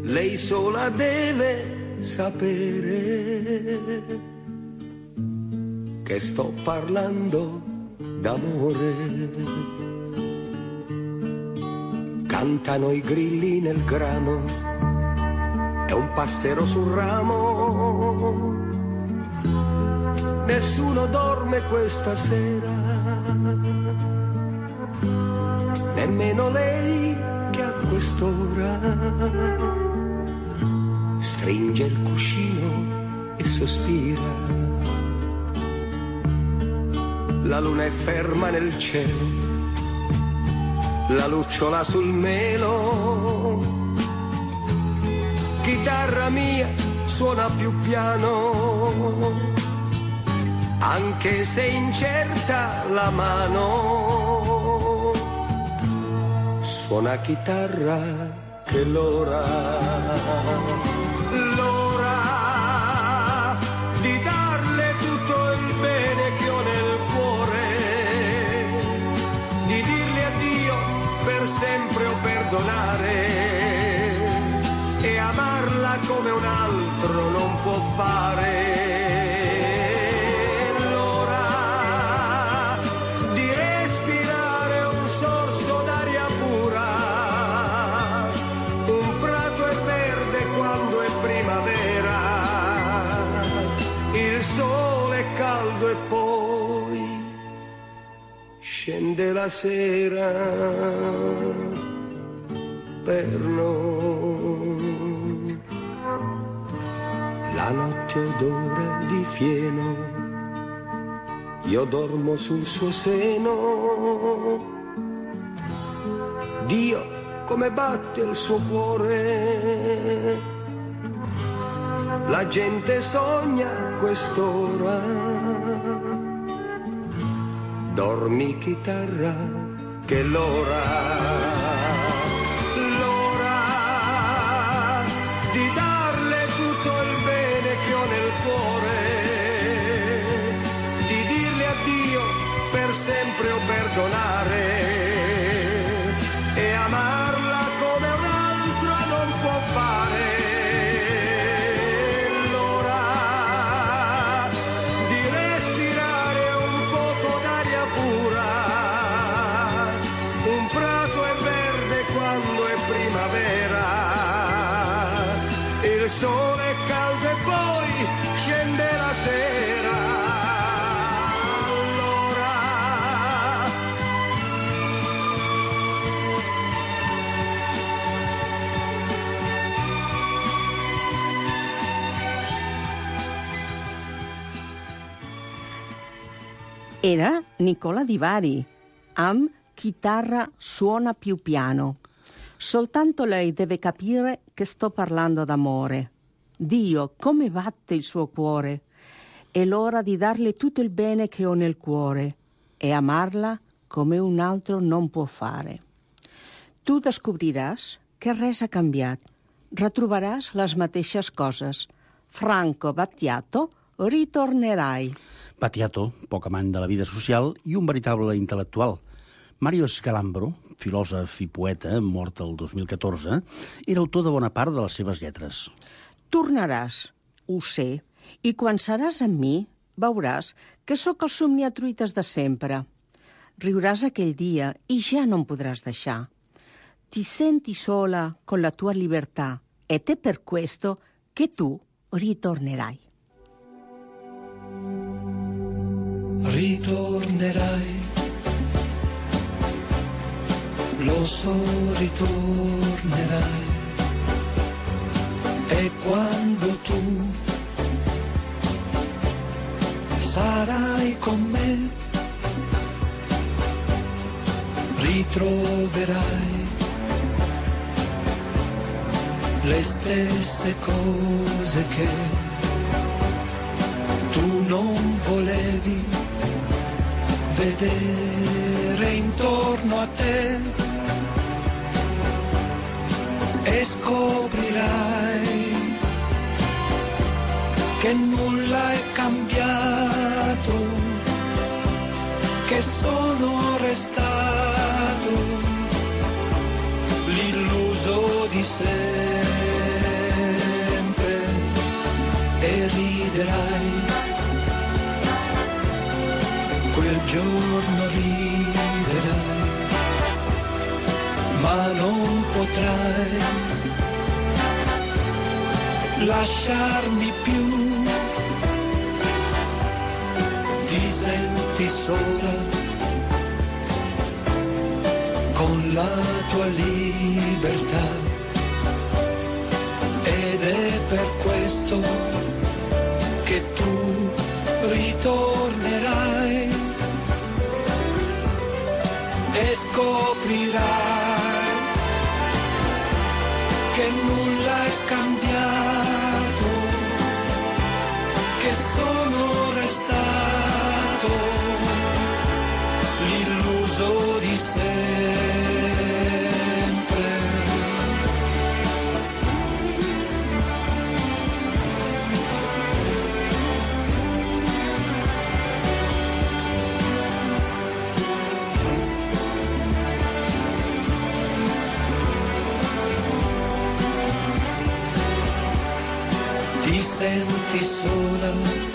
lei sola deve sapere che sto parlando d'amore. Cantano i grilli nel grano e un passero sul ramo. Nessuno dorme questa sera, nemmeno lei che a quest'ora stringe il cuscino e sospira. La luna è ferma nel cielo, la lucciola sul melo. Chitarra mia suona più piano, anche se incerta la mano. Suona chitarra che l'ora di darle tutto il bene che ho nel cuore, di dirle addio per sempre o perdonare, e amarla come un altro non può fare. E poi scende la sera per noi. La notte odora di fieno, io dormo sul suo seno. Dio, come batte il suo cuore, la gente sogna quest'ora. Dormi chitarra che l'ora di darle tutto il bene che ho nel cuore, di dirle addio per sempre o perdonare, e amarla come un altro non può fare. Il sole è caldo e poi scende la sera. Allora era Nicola Di Bari, amb Chitarra suona più piano. Soltanto lei deve capire che sto parlando d'amore. Dio, come batte il suo cuore. È l'ora di darle tutto il bene che ho nel cuore e amarla come un altro non può fare. Tu descobriràs que res ha canviat. Retrobaràs les mateixes coses. Franco Battiato, ritornerai. Battiato, poc amant de la vida social i un veritable intel·lectual. Mario Scalambro, filòsof i poeta, mort el 2014, era autor de bona part de les seves lletres. Tornaràs, ho sé, i quan seràs amb mi, veuràs que sóc el somniatruites de sempre. Riuràs aquell dia i ja no em podràs deixar. Ti senti sola con la tua libertà ed è per questo che tu ritornerai. Ritornerai, lo so, ritornerai, e quando tu sarai con me, ritroverai le stesse cose che tu non volevi vedere intorno a te, e scoprirai che nulla è cambiato, che sono restato l'illuso di sé. riderai, quel giorno riderai, ma non potrai lasciarmi più. Ti senti sola con la tua libertà ed è per questo che tu ritornerai e scoprirai che nulla è cambiato, che sono restato l'illuso di sempre. Ti senti sola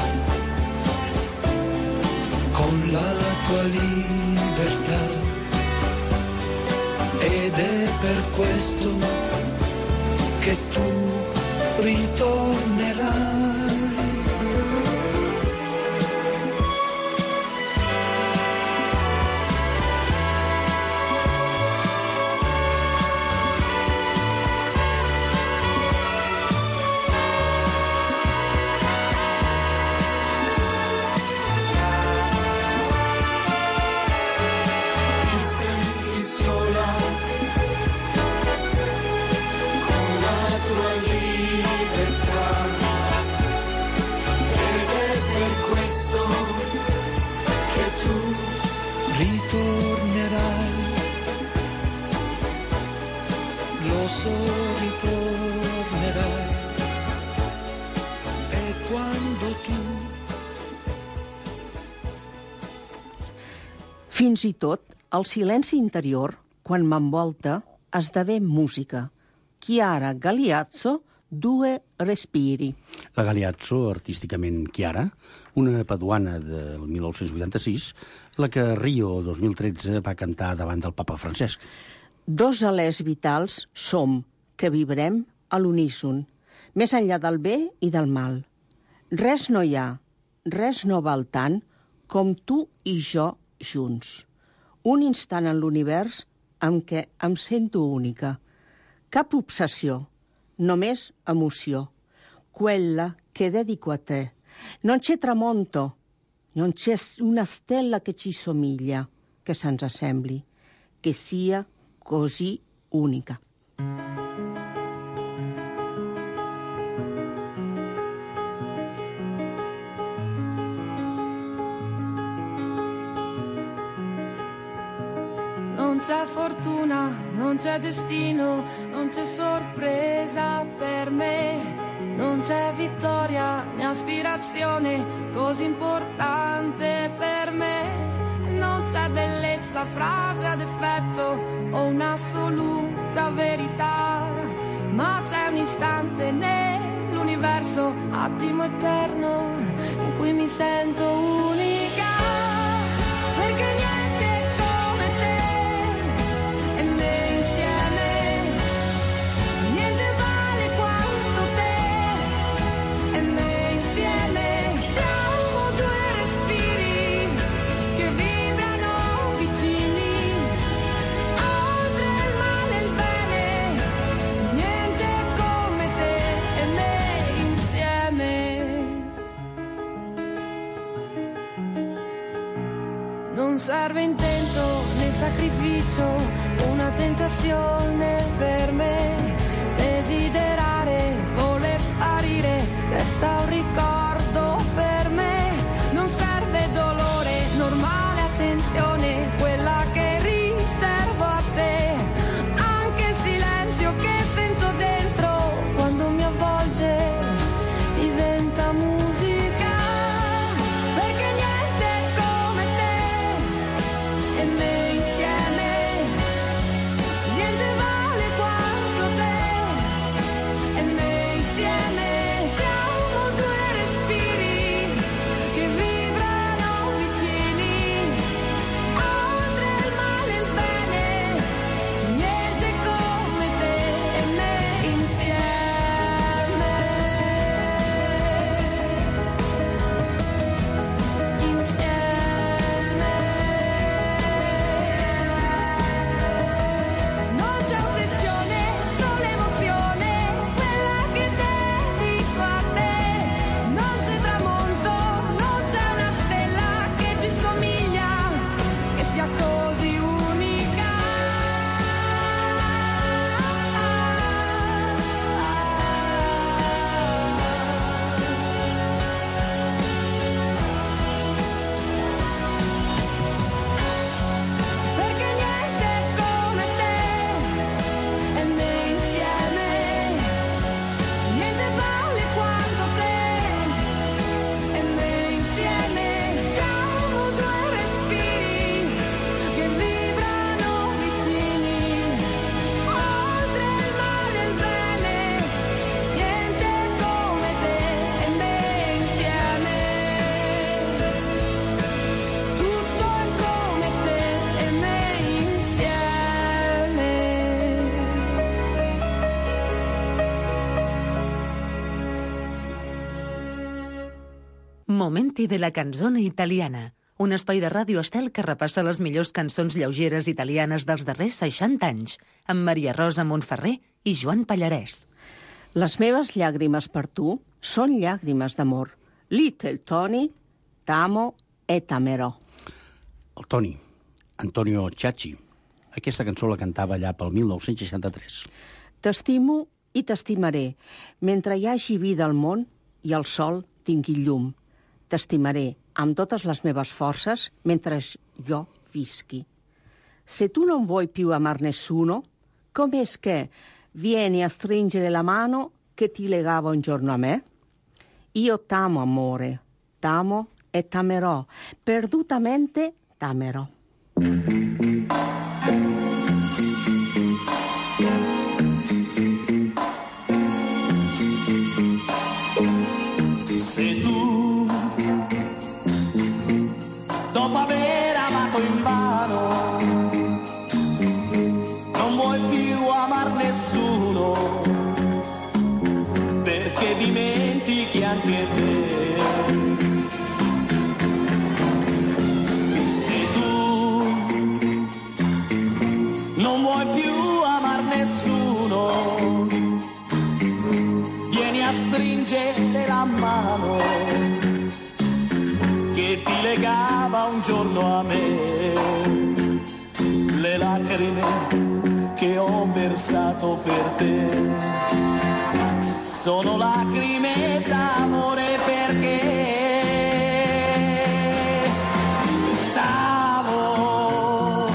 con la tua libertà ed è per questo che tu ritornerai. Lo so, ritornerai, e quando tu... Fins i tot, el silenci interior, quan m'envolta, esdevé música. Chiara Galeazzo, Due respiri. La Galeazzo, artísticament Chiara, una paduana del 1986, la que a Rio 2013 va cantar davant del papa Francesc. Dos alers vitals som, que vibrem a l'uníson, més enllà del bé i del mal. Res no hi ha, res no val tant com tu i jo junts. Un instant en l'univers en què em sento única. Cap obsessió, només emoció. Quella che dedico a te. Non c'è tramonto, non c'è una stella che ci somiglia, che se'ns assembli, che sia così unica. Non c'è fortuna, non c'è destino, non c'è sorpresa per me, non c'è vittoria né aspirazione così importante per me. Non c'è bellezza, frase ad effetto o un'assoluta verità, ma c'è un istante nell'universo, attimo eterno, in cui mi sento unica, perché niente è come te e me insieme, niente vale quanto te e me insieme. Siamo due respiri che vibrano vicini, oltre il male e il bene, niente come te e me insieme. Non serve intento né sacrificio, una tentazione per me, desiderare, voler sparire, resta un ricordo per me. Non serve dolore, normale attenzione, quella che riservo a te. Anche il silenzio che sento dentro quando mi avvolge diventa musica, perché niente è come te e me insieme, niente Momenti de la canzone italiana, un espai de Ràdio Estel que repassa les millors cançons lleugeres italianes dels darrers 60 anys, amb Maria Rosa Montferrer i Joan Pallarès. Les meves llàgrimes per tu són llàgrimes d'amor. Little Tony, t'amo e t'amerò. El Toni, Antonio Ciacci. Aquesta cançó la cantava allà pel 1963. T'estimo i t'estimaré mentre hi hagi vida al món i el sol tingui llum. T'estimaré amb totes les meves forces mentre jo visqui. Se tu non vuoi più amar nessuno, come es che vieni a stringere la mano che ti legava un giorno a me? Io t'amo, amore, t'amo e t'amerò, perdutamente t'amerò. Se tu, dopo aver amato invano, non vuoi più amar nessuno, perché dimentichi anche te. Se tu non vuoi più amar nessuno, vieni a stringere la mano che ti legava un giorno a me. Le lacrime che ho versato per te sono lacrime d'amore, perché t'amo,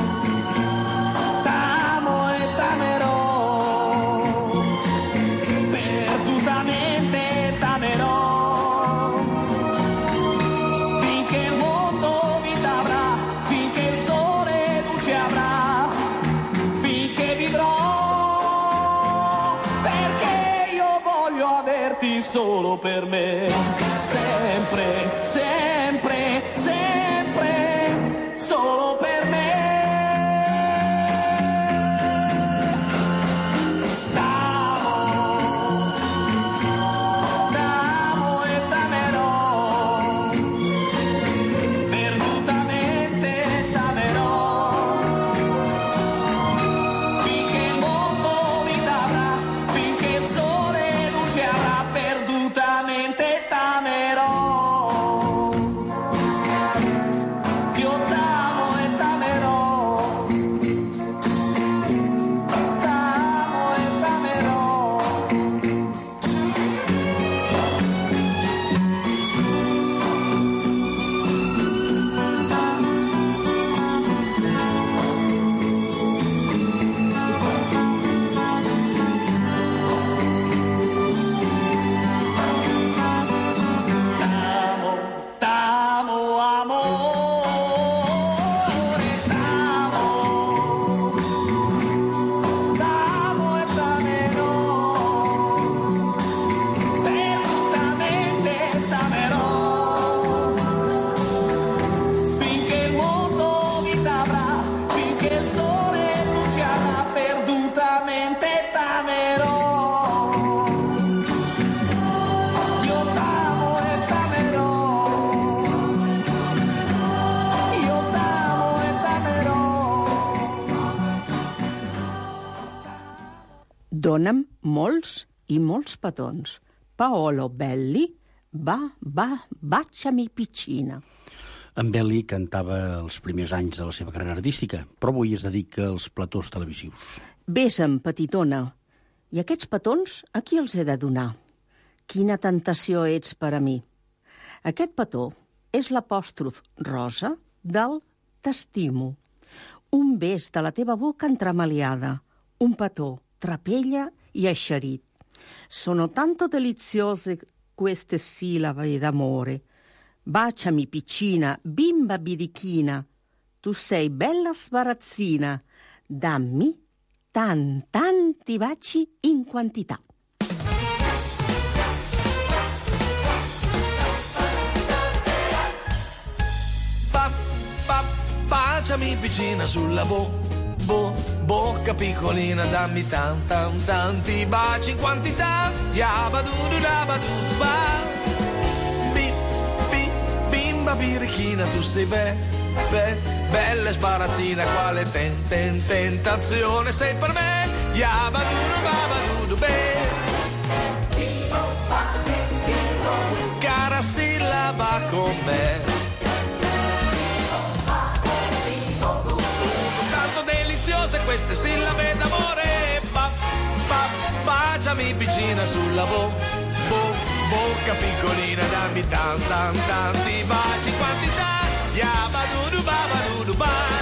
t'amo e t'amerò, perdutamente t'amerò, finché il mondo vita avrà, finché il sole luce avrà, finché vivrò, perché io voglio averti solo per me, sempre, sempre, sempre, solo per me. T'amo, t'amo e t'amerò, perdutamente t'amerò, finché il mondo vita avrà, finché il sole luce avrà, perdutamente t'amerò. Io t'amo e t'amerò, t'amo e t'amerò. T'amo, t'amo, amore, t'amo, t'amo e t'amerò, perdutamente t'amerò, finché il mondo vita avrà, finché il sole luce avrà, perdutamente t'amerò. Io t'amo e t'amerò, io t'amo e t'amerò. Dóna'm molts i molts petons. Paolo Belli, baciami piccina. En Belli cantava els primers anys de la seva carrera artística, però avui es dedica als platós televisius. Besa'm, petitona. I aquests petons, a qui els he de donar? Quina tentació ets per a mi. Aquest petó és l'apòstrof rosa del t'estimo. Un bes de la teva boca entremaliada. Un petó, trapella i eixerit. Sono tanto deliziose queste sillabe d'amore. Baciami piccina, bimba birichina. Tu sei bella sbarazzina. Dammi tanti baci in quantità. Baciami piccina sulla bocca piccolina, dammi tanti baci in quantità. Yabadu labadu ba, bi una birichina, tu sei bella e sbarazzina, quale tentazione sei per me, yabadudu babadudu be. Cara sillaba con me, sono tanto deliziose queste sillabe d'amore, baciami vicina sulla bocca piccolina, dammi tanti baci in quantità, yabadudu babadudu ba.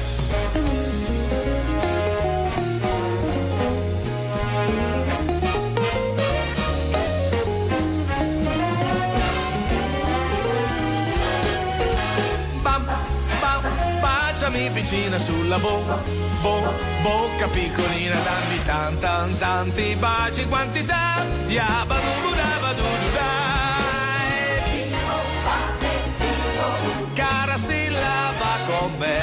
Baciami vicina sulla bocca piccolina, dammi tanti baci in quantità, yabadudu babadudu dai. Cara sillaba con me,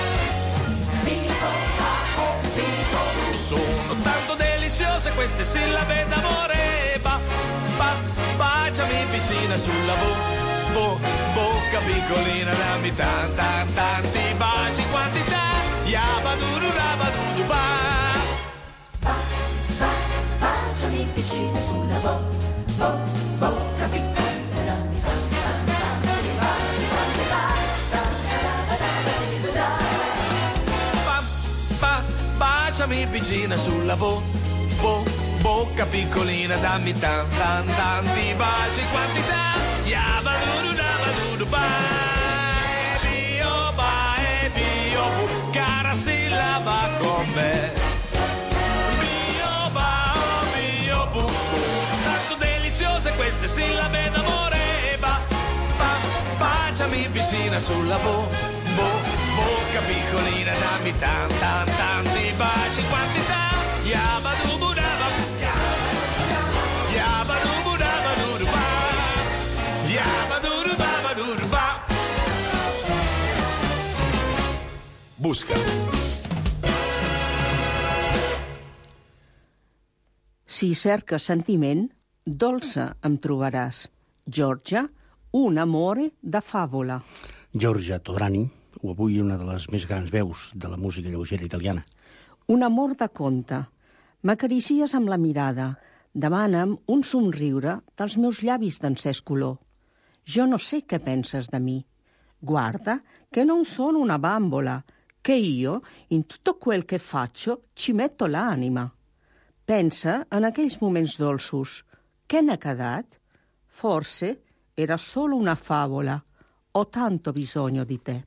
sono tanto deliziose queste sillabe d'amore, baciami vicina sulla bocca piccolina, dammi tanti baci in quantità, yabadudu babadudu ba. Baciami vicino sulla bocca piccolina, dammi tanti baci in quantità. Baciami vicina sulla bocca piccolina, dammi tanti baci in quantità, yabadudu babadudu ba. Bio, cara sillaba con me, bio, tanto deliziose queste sillabe d'amore, baciami vicina sulla bocca piccolina, dammi tanti baci in quantità, yabadudu babadudu ba, yabadudu babadudu ba. Busca. Si cerques sentiment, dolça em trobaràs. Giorgia, un amore de fàbula. Giorgia Todrani, o avui una de les més grans veus de la música lleugera italiana. Un amor de conte. M'acaricies amb la mirada. Demana'm un somriure dels meus llavis d'encès color. Jo no sé què penses de mi. Guarda che non sono una bambola, che io in tutto quel che faccio ci metto l'anima. Pensa en aquells moments dolços. Què n'ha quedat? Forse era solo una favola. Ho tanto bisogno di te.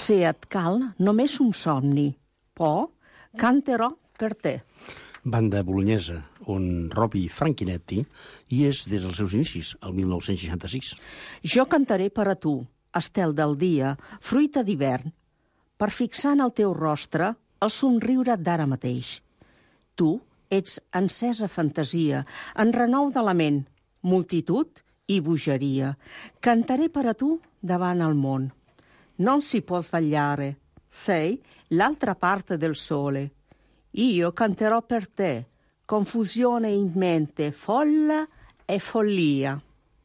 Se et cal, només un somni. Però canterò per te. Banda bolognesa, on Robbie Franchinetti hi és des dels seus inicis, el 1966. Jo cantaré per a tu, estel del dia, fruita d'hivern, per fixar en el teu rostre el somriure d'ara mateix. Tu ets encesa fantasia, en renou de la ment, multitud i bogeria. Cantaré per a tu davant el món. Non si può sbagliare, sei l'altra parte del sole. Io canterò per te, confusione in mente, folla e follia.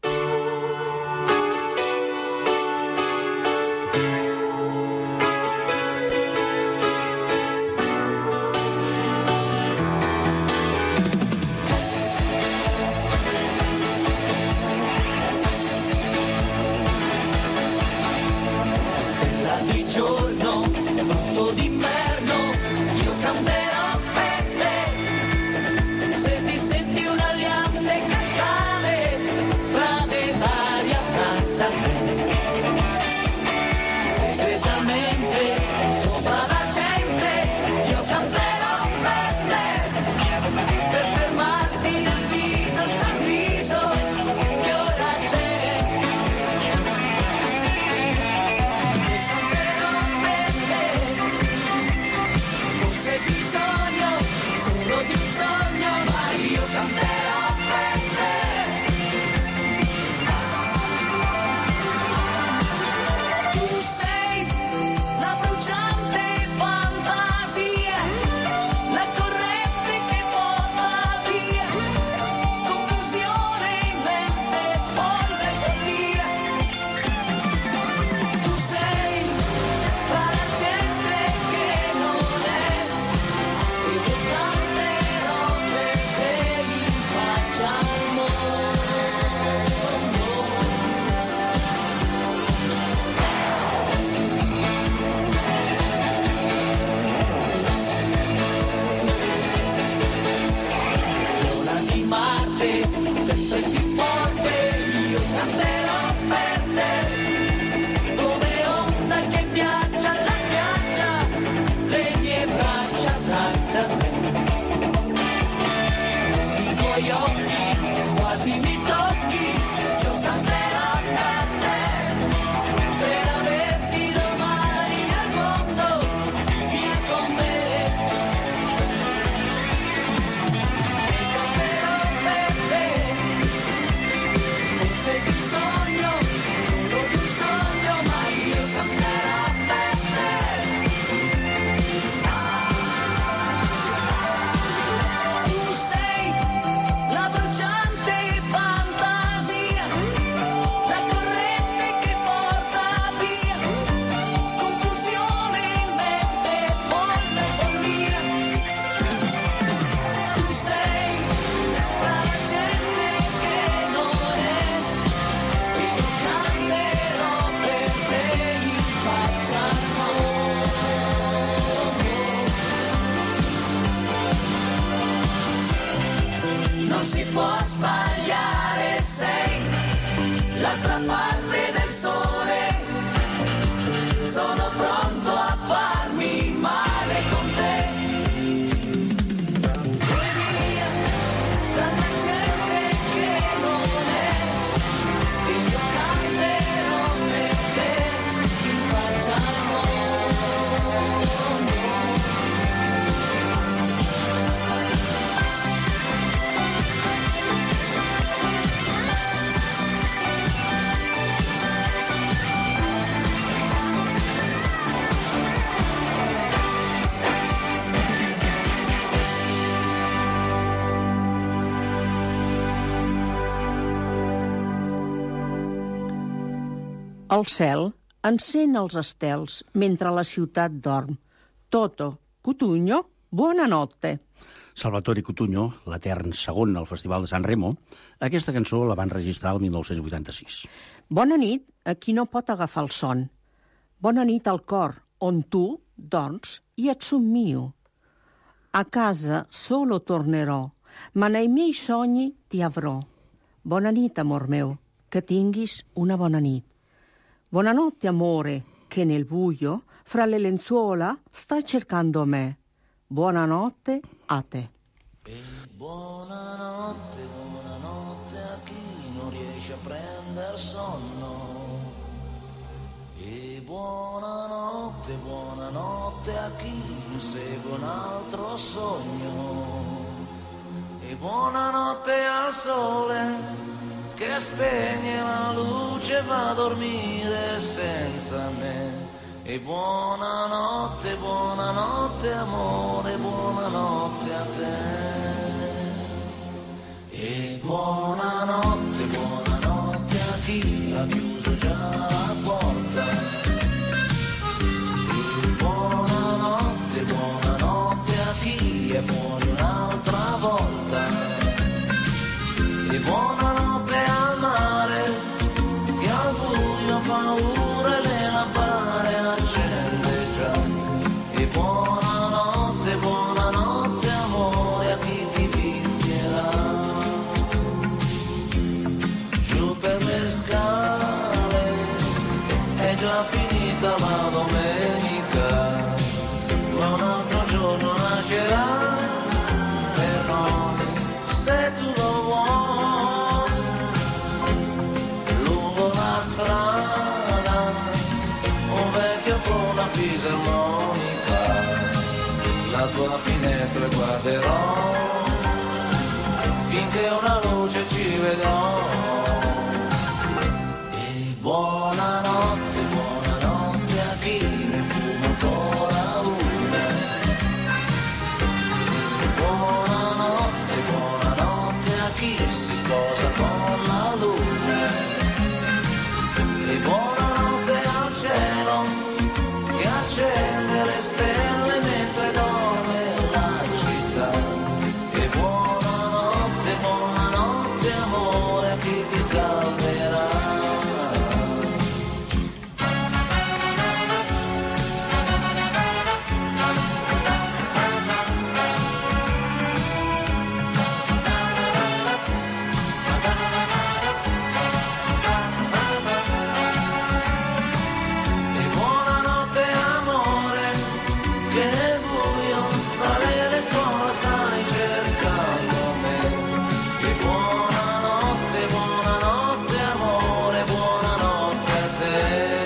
El cel encén els estels mentre la ciutat dorm. Toto, Cutugno, buonanotte. Salvatore Cutugno, l'etern segon al Festival de San Remo, aquesta cançó la van registrar el 1986. Bona nit a qui no pot agafar el son. Bona nit al cor, on tu dorms i et somnio. A casa solo tornerò, ma nei miei sogni ti avrò. Bona nit, amor meu, que tinguis una bona nit. Buonanotte, amore, che nel buio, fra le lenzuola, sta cercando me. Buonanotte a te. E buonanotte a chi non riesce a prendere sonno. E buonanotte a chi insegue un altro sogno. E buonanotte al sole che spegne la luce e va a dormire senza me. E buonanotte amore, buonanotte a te. E buonanotte a chi ha chiuso già la porta. E buonanotte a chi è fuori un'altra volta. E buonanotte al mare che al buio fa paura e le lampade accende già. E buonanotte amore a chi ti vizierà. Giù per le scale è già finita la domenica, ma un altro giorno nascerà per noi se tu lo vuoi. Lungo la strada un vecchio con la fisarmonica, la tua finestra guarderò finché una luce ci vedrò. E buonanotte a chi ne fuma ancora una. E buonanotte a chi si sposa con la luna. E buonanotte al cielo che accende le stelle mentre dorme la città. E buonanotte amore a chi ti scalderà. E buonanotte amore che nel buio tra le lenzuola stai cercando me. E buonanotte amore, buonanotte a te.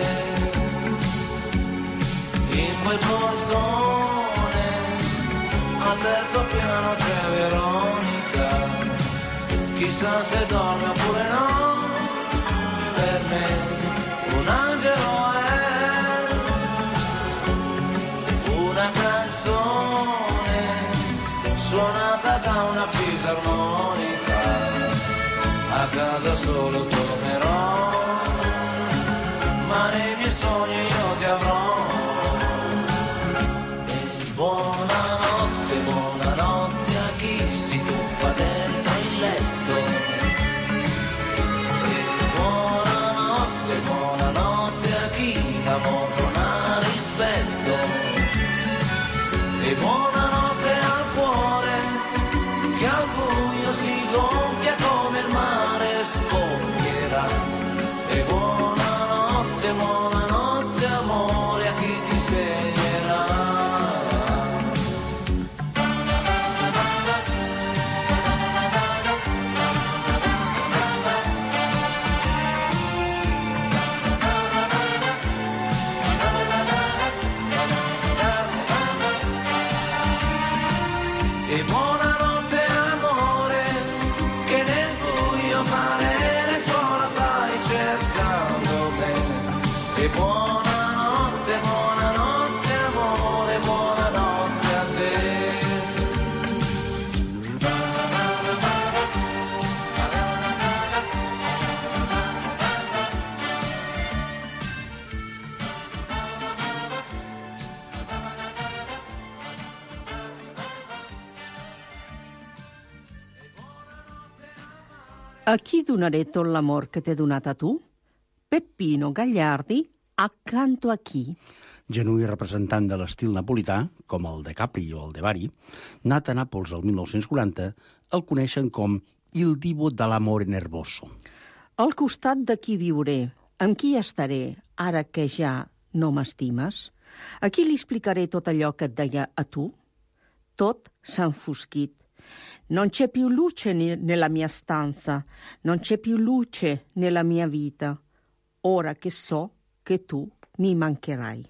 In quel portone al terzo piano c'è Veronica, chissà se dorme oppure no. Per me un angelo è una canzone suonata da una fisarmonica. A casa solo tornerò, ma nei miei sogni io ti avrò. E buonanotte a chi si tuffa dentro il letto. E buonanotte a chi l'amore non ha rispetto. E buonanotte al cuore che al buio si gonfia come il mare scoppierà. E buonanotte amore a chi ti sveglierà. E buonanotte amore che nel buio fra le lenzuola stai cercando me. E buonanotte amore, buonanotte a te. A chi donarete l'amor che t'è donata tu? Peppino Gagliardi, accanto a chi? Genuí representant de l'estil napolità, com el de Capri o el de Bari, nat a Nàpols el 1940, el coneixen com Il Divo dell'Amore Nervoso. Al costat de qui viuré, amb qui estaré, ara que ja no m'estimes? A qui li explicaré tot allò que et deia a tu? Tot s'ha enfosquit. Non c'è più luce nella mia stanza, non c'è più luce nella mia vita, ora che so che tu mi mancherai.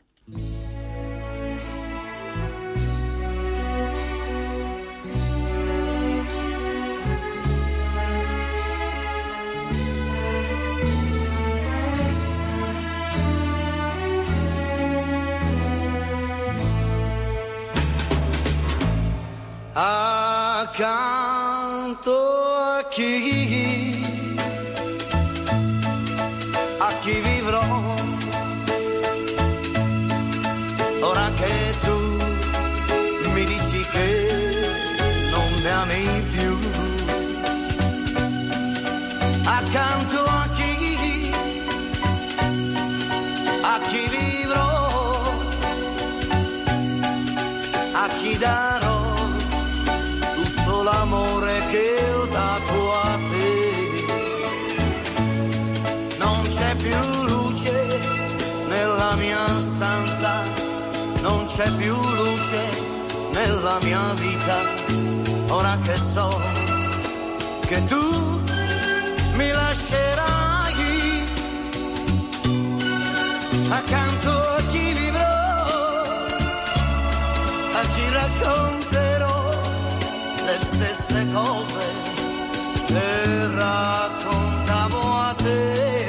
Accanto a chi vivrò, ora che tu mi dici che non mi ami più. Accanto a chi vivrò, a chi darò l'amore che ho dato a te. Non c'è più luce nella mia stanza, non c'è più luce nella mia vita, ora che so che tu mi lascerai. Accanto a chi vivrò, a chi racconterò le stesse cose che raccontavo a te.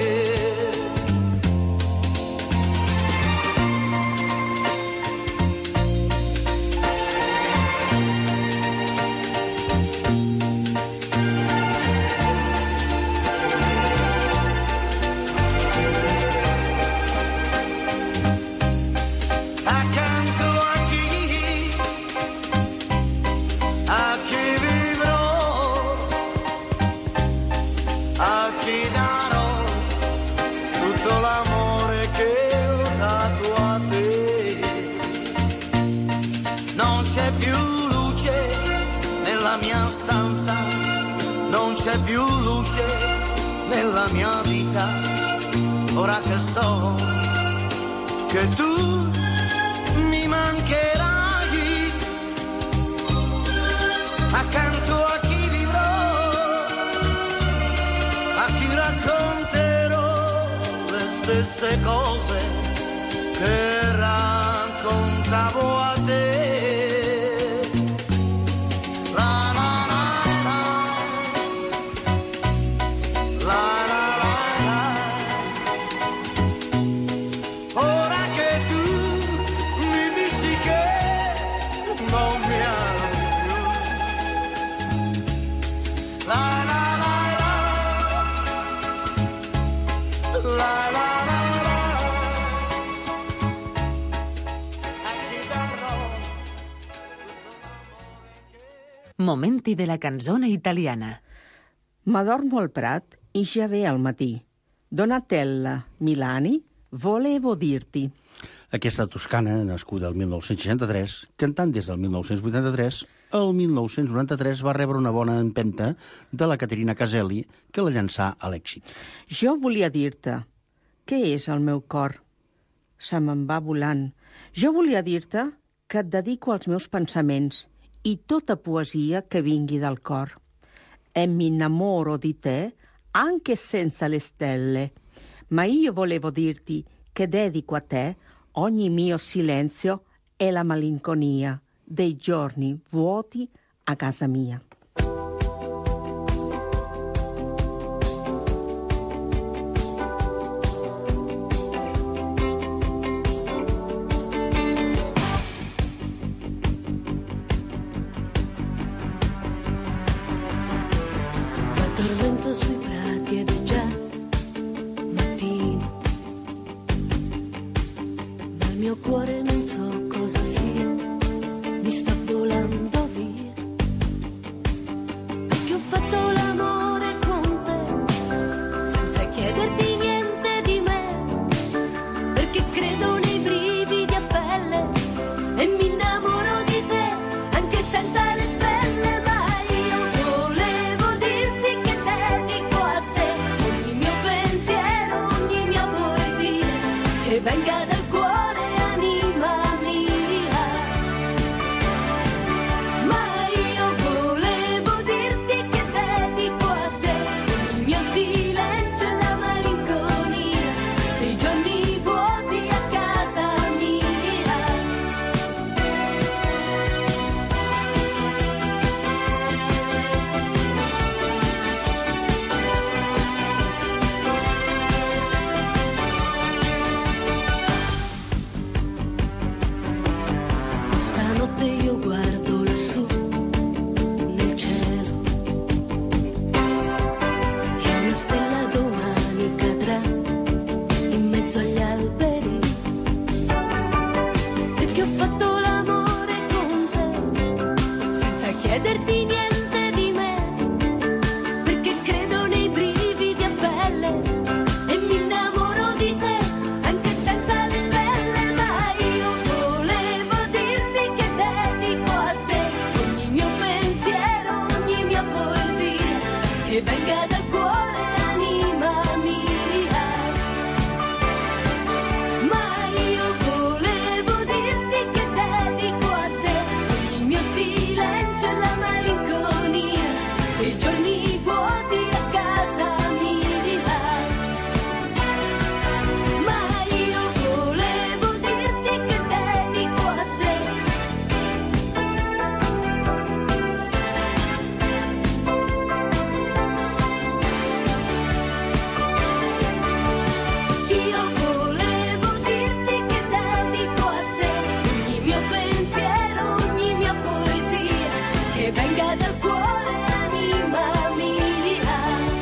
Non c'è più luce nella mia vita, ora che so che tu mi mancherai. Accanto a chi vivrò, a chi racconterò le stesse cose che raccontavo a te. Momenti de la canzone italiana. M'adormo al prat i ja ve al matí. Donatella Milani, volevo dirti. Aquesta toscana, nascuda el 1963, cantant des del 1983, el 1993 va rebre una bona empenta de la Caterina Caselli, que la llançà a l'èxit. Jo volia dir-te, què és el meu cor? Se me'n va volant. Jo volia dir-te que et dedico als meus pensaments i tota poesia che vingui dal cor. E mi innamoro di te anche senza le stelle, ma io volevo dirti che dedico a te ogni mio silenzio e la malinconia dei giorni vuoti a casa mia. Sui prati ed è già mattino, ma il mio cuore non so cosa sia, mi sta volando via. di niente di me, perché credo nei brividi a pelle e mi innamoro di te anche senza le stelle. Ma io volevo dirti che dedico a te ogni mio pensiero, ogni mia poesia, che venga dal cuore, anima mia. Ma io volevo dirti che dedico a te il mio silenzio e la malinconia, e i giorni vuoti a casa mia. Ma io volevo dirti che dedico a te. Io volevo dirti che dedico a te ogni mio pensiero, ogni mia poesia, che venga dal cuore, anima mia.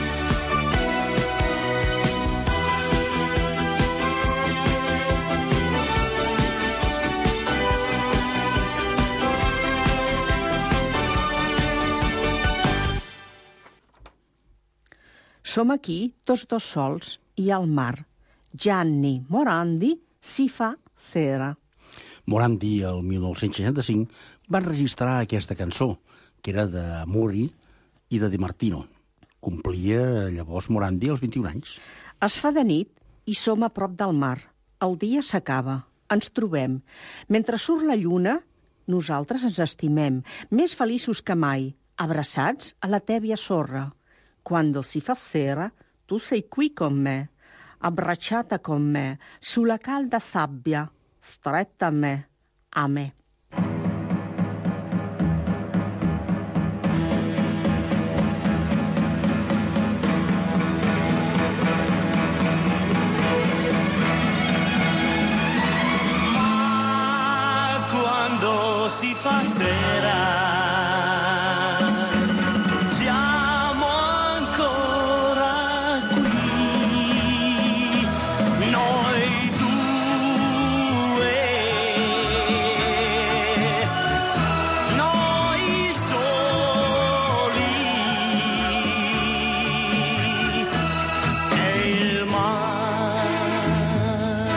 Som aquí, tots dos sols, i al mar. Gianni Morandi si fa cera. Morandi, el 1965, va enregistrar aquesta cançó, que era de Muri i de Di Martino. Complia llavors Morandi els 21 anys. Es fa de nit i som a prop del mar. El dia s'acaba, ens trobem. Mentre surt la lluna, nosaltres ens estimem, més feliços que mai, abraçats a la tèbia sorra. Quando si fa sera, tu sei qui con me, abbracciata con me, sulla calda sabbia, stretta a me. Ma quando si fa sera siamo ancora qui, noi due, noi soli, e il mare.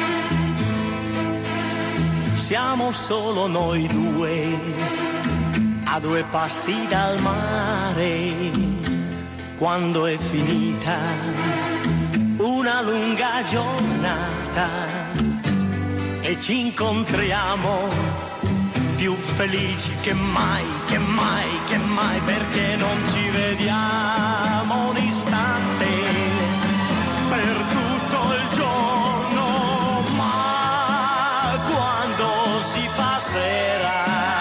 Siamo solo noi due, a 2 passi dal mare, quando è finita una lunga giornata e ci incontriamo più felici che mai, che mai, che mai, perché non ci vediamo un istante per tutto il giorno. Ma quando si fa sera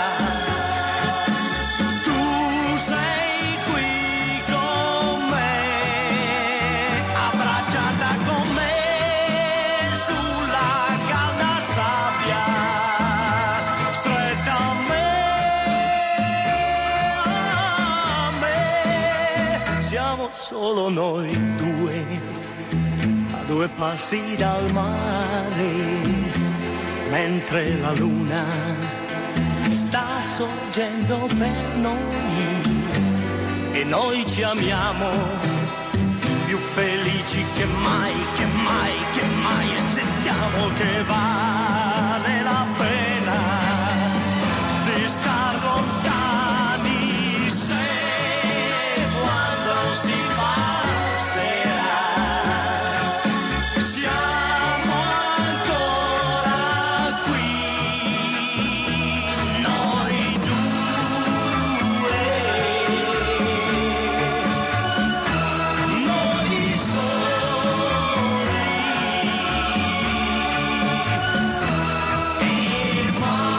tu sei qui con me, abbracciata con me sulla calda sabbia, stretta a me. Siamo solo noi due, a 2 passi dal mare, mentre la luna sta sorgendo per noi e noi ci amiamo più felici che mai, che mai, che mai, e sentiamo che vale la pena di star lontani se quando si fa sera siamo ancora qui, noi due, noi soli, e il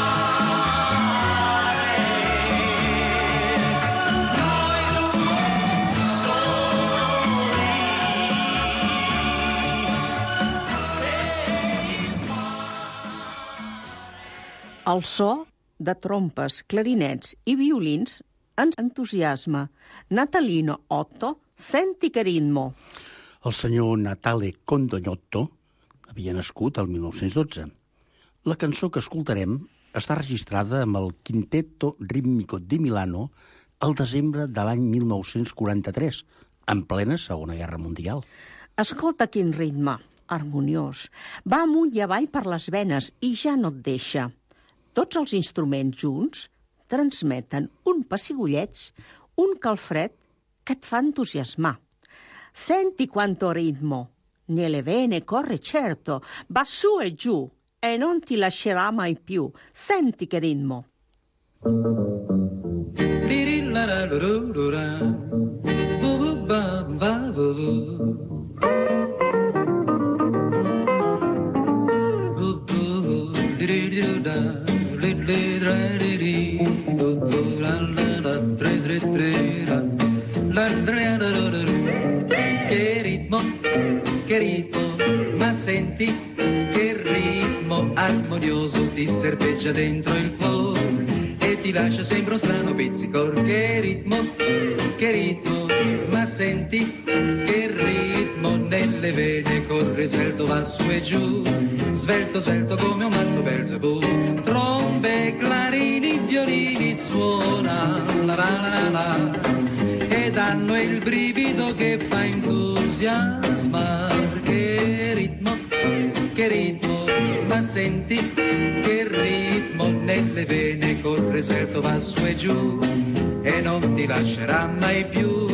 mare, noi due soli, El so de trompes, clarinets i violins ens entusiasma. Natalino Otto, senti che ritmo. El senyor Natale Condognotto havia nascut el 1912. La cançó que escoltarem està registrada amb el Quintetto Ritmico di Milano al desembre de l'any 1943, en plena Segona Guerra Mundial. Escolta quin ritme, harmoniós. Va amunt i avall per les venes i ja no et deixa. Tots els instruments junts transmeten un pessigolleig, un calfred che ti fa entusiasmare. Senti quanto ritmo, nelle vene corre certo, va su e giù e non ti lascerà mai più. Senti che ritmo. Che ritmo, ma senti che ritmo armonioso ti serpeggia dentro il cuore e ti lascia sempre un strano pizzico. Che ritmo, ma senti che ritmo nelle vene corre svelto, va su e giù, svelto, svelto come un matto Belzebù. Trombe, clarini, violini suona, la la la la, e danno il brivido che fa entusiasmare. Che ritmo, ma senti che ritmo nelle vene corre svelto, va su e giù e non ti lascerà mai più.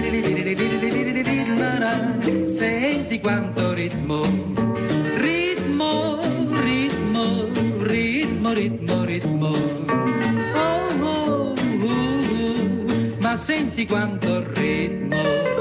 Senti quanto ritmo, ritmo, ritmo, ritmo, ritmo, ritmo. Ma senti quanto ritmo.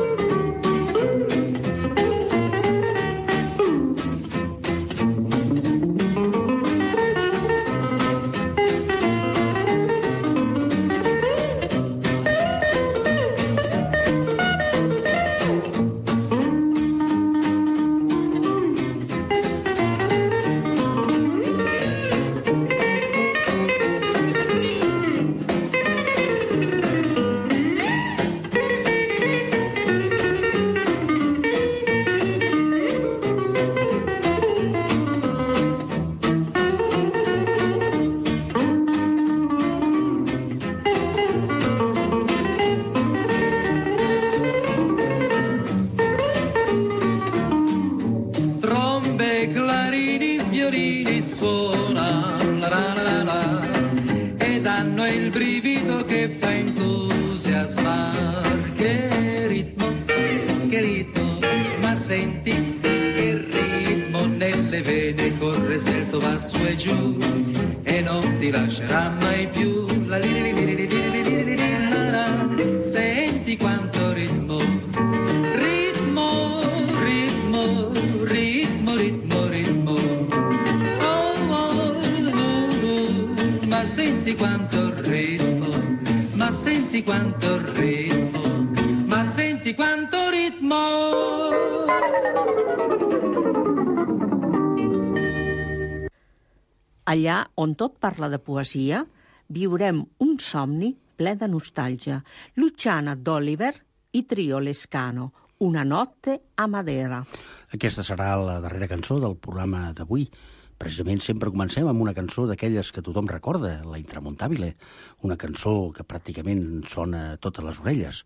Allà on tot parla de poesia, viurem un somni ple de nostàlgia. Luciana d'Oliver i Trio Lescano, Una notte a Madera. Aquesta serà la darrera cançó del programa d'avui. Precisament sempre comencem amb una cançó d'aquelles que tothom recorda, la Intramontabile, una cançó que pràcticament sona a totes les orelles.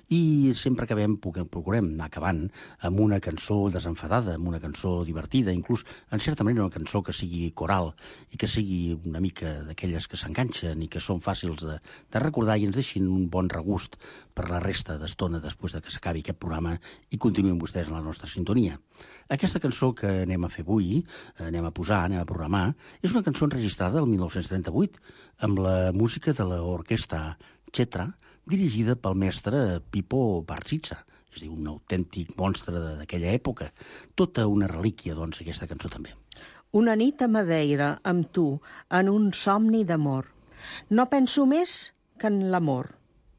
I sempre acabem, procurem anar acabant amb una cançó desenfadada, amb una cançó divertida, inclús en certa manera una cançó que sigui coral i que sigui una mica d'aquelles que s'enganxen i que són fàcils de recordar i ens deixin un bon regust per la resta d'estona després de que s'acabi aquest programa i continuïn vostès en la nostra sintonia. Aquesta cançó que anem a fer avui, anem a programar, és una cançó enregistrada el 1938 amb la música de l'orquestra Cetra, dirigida pel mestre Pipo Barzizza, és a dir, un autèntic monstre d'aquella època. Tota una relíquia, doncs, aquesta cançó també. Una nit a Madeira amb tu, en un somni d'amor. No penso més que en l'amor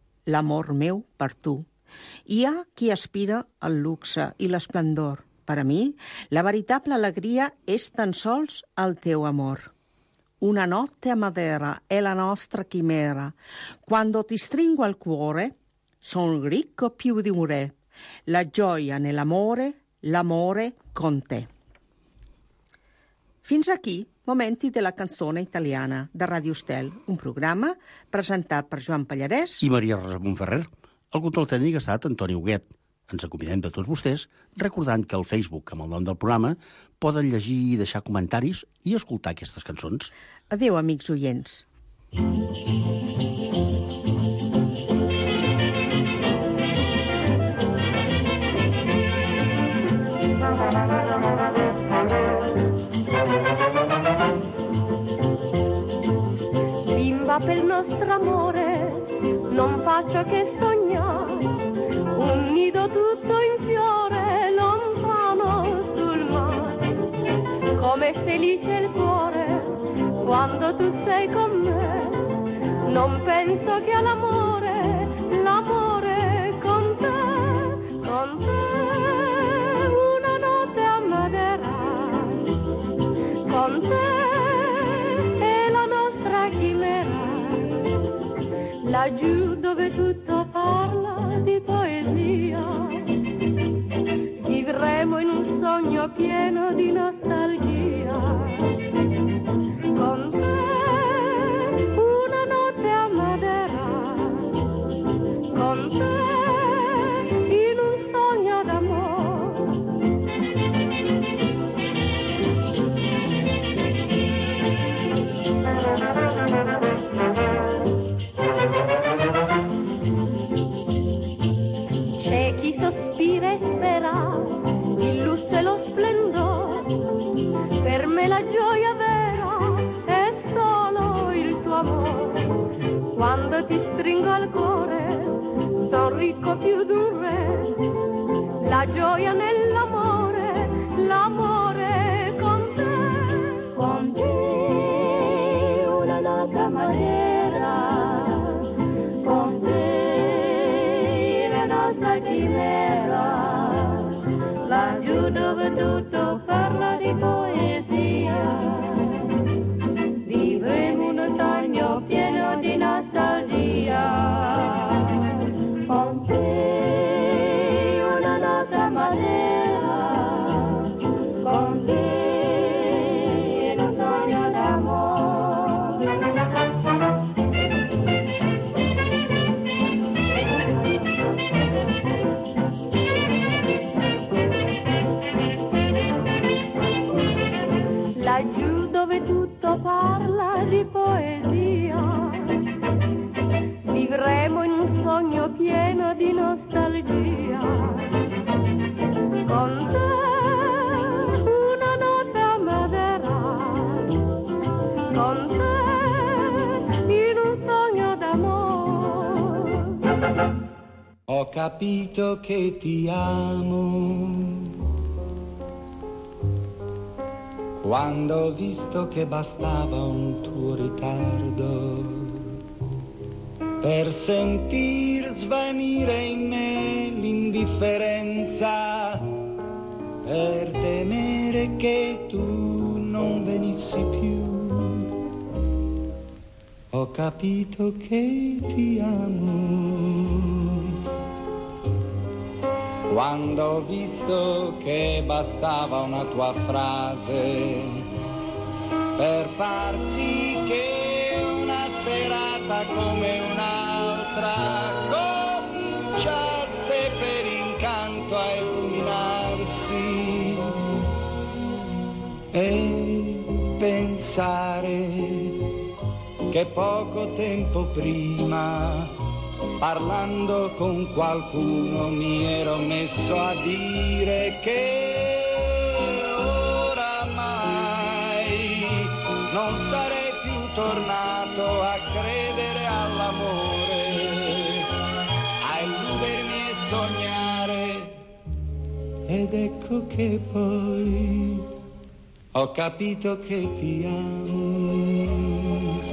meu per tu. Hi ha qui aspira al luxe i l'esplendor. Per a mi, la veritable alegria és tan sols el teu amor. Una notte a Madeira è la nostra chimera. Quando ti stringo al cuore, son ricco più di un re. La gioia nell'amore, l'amore con te. Fins aquí Momenti della canzone italiana de Ràdio Estel, un programa presentat per Joan Pallarès i Maria Rosa Montferrer. El control tècnic ha estat Antoni Huguet. Ens acomiadem de tots vostès, recordant que al Facebook, amb el nom del programa, poden llegir i deixar comentaris i escoltar aquestes cançons. Adéu, amics oients. Bimba, pel nostro amore non faccio che sognare un nido tutto in fiore lontano sul mare. Come felice il cuore quando tu sei con me, non penso che all'amore, l'amore con te una notte a Madeira, con te è la nostra chimera, laggiù dove tutto parla di poesia, vivremo in un sogno pieno di nostalgia, con te una notte a Madeira, con te in un sogno d'amore. C'è chi sospira e spera il lusso e lo splendore, per me la gioia vera è solo il tuo amore. Quando ti stringo al cuore son ricco più d'un re, la gioia nell'amore, l'amore con te una notte a Madeira, con te la nostra chimera, laggiù dove tutto parla di poesia, vivremo un sogno pieno di nostalgia, con te una notte a Madeira, con te un sogno d'amore. Laggiù dove tutto parla di poesia, vivremo in un sogno pieno di nostalgia, con te una notte a Madeira, con te in un sogno d'amore. Ho capito che ti amo quando ho visto che bastava un tuo ritardo per sentir svanire in me l'indifferenza, per temere che tu non venissi più. Ho capito che ti amo quando ho visto che bastava una tua frase per far sì che una serata come un'altra cominciasse per incanto a illuminarsi, e pensare che poco tempo prima, parlando con qualcuno, mi ero messo a dire che oramai non sarei più tornato a credere all'amore, a illudermi e sognare. Ed ecco che poi ho capito che ti amo.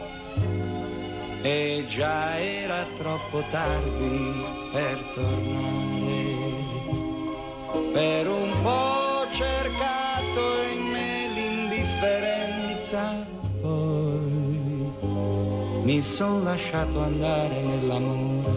E già era troppo tardi per tornare, per un po' cercato in me l'indifferenza, poi mi son lasciato andare nell'amore.